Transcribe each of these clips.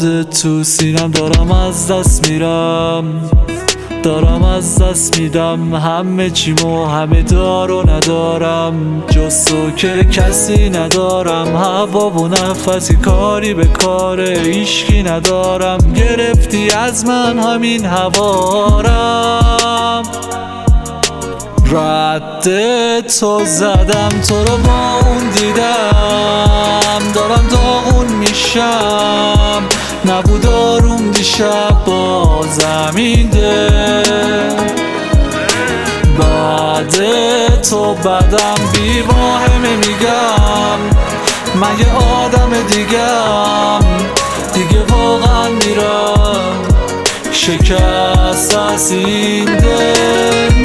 باد تو سینم دارم از دست میرم، دارم از دست میدم همه چیمو، همه دار و ندارم جز تو که کسی ندارم. هوا و نفسی کاری به کار هیچکی ندارم، گرفتی از من همین هوارم. رد تو زدم تو رو با اون دیدم، دارم داغون میشم، نبود آروم دیشب با زمین دل. بعد تو بدم بی واهمه میگم، من یه آدم دیگه واقعا میرم شکست از این دل.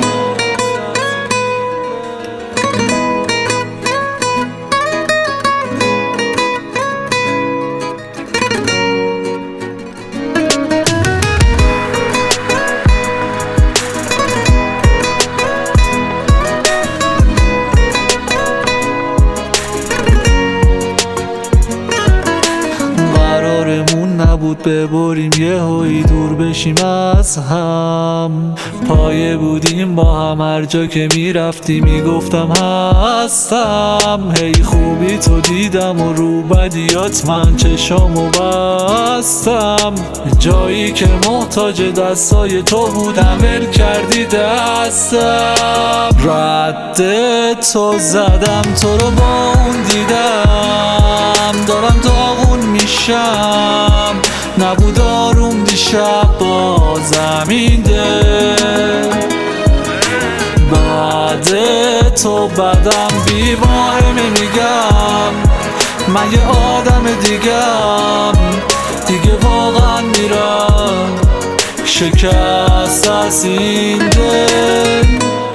نبود ببریم یهویی دور بشیم از هم، پایه بودیم با هم، هر جا که میرفتی میگفتم هستم. هی خوبی تو دیدم و رو بدیات من چشامو بستم، جایی که محتاج دستای تو بودم ول کردی دستم. رد تو زدم تو رو با اون دیدم، دارم داغون میشم، نبود آروم دیشب با زمین دل. بعد تو بدم بی واهمه میگم، من یه آدم دیگه واقعا میرم شکست از این دل.